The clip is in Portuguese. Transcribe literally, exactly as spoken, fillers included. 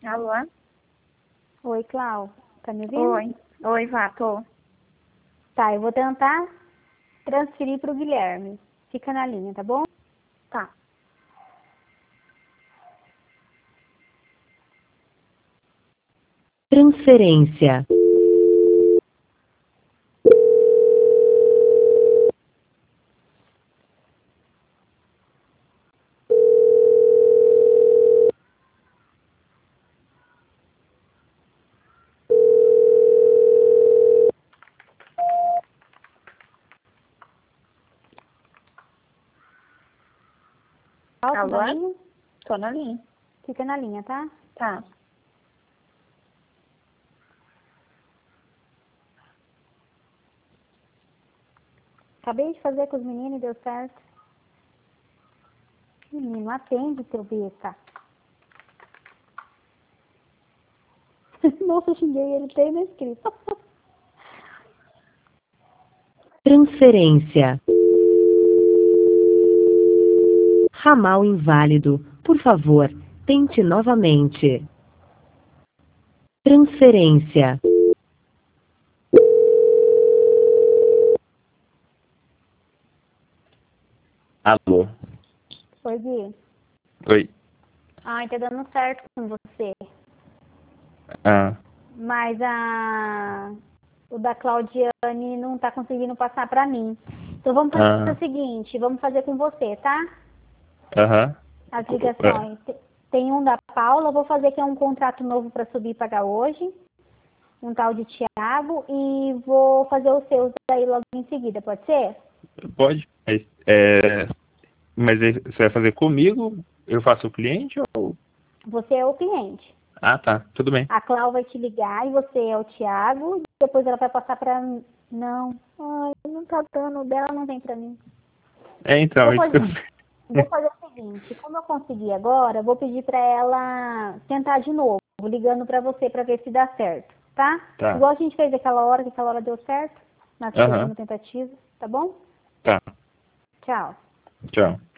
Alô? Oi, Clau. Tá me ouvindo? Oi. Oi, Vá, tô. Tá, eu vou tentar transferir pro Guilherme. Fica na linha, tá bom? Tá. Transferência. Alto Alô? na linha? Tô na linha. Fica na linha, tá? Tá. Acabei de fazer com os meninos e deu certo. Menino, atende, seu besta. Nossa, eu xinguei ele, tem no escrito. Transferência. Ramal inválido. Por favor, tente novamente. Transferência. Alô? Oi, Gui. Oi. Ai, tá dando certo com você. Ah, Mas a... o da Claudiane não tá conseguindo passar pra mim. Então vamos fazer ah, o seguinte, vamos fazer com você, tá? aham. As ligações. Te- Tem um da Paula, vou fazer que é um contrato novo para subir e pagar hoje. Um tal de Thiago. E vou fazer os seus aí logo em seguida, pode ser? Pode. Mas, é, mas aí você vai fazer comigo? Eu faço o cliente ou... Você é o cliente. Ah, tá. Tudo bem. A Clau vai te ligar e você é o Thiago. Depois ela vai passar para... Não. Ai, não tá dando. O dela não vem para mim. É, então, Vou isso que eu... fazer, vou fazer o seguinte. Como eu consegui agora, vou pedir para ela tentar de novo. Ligando para você para ver se dá certo. Tá? Tá. Igual a gente fez aquela hora, que aquela hora deu certo. Na Aham. segunda tentativa. Tá bom? Tá. Tchau. Tchau.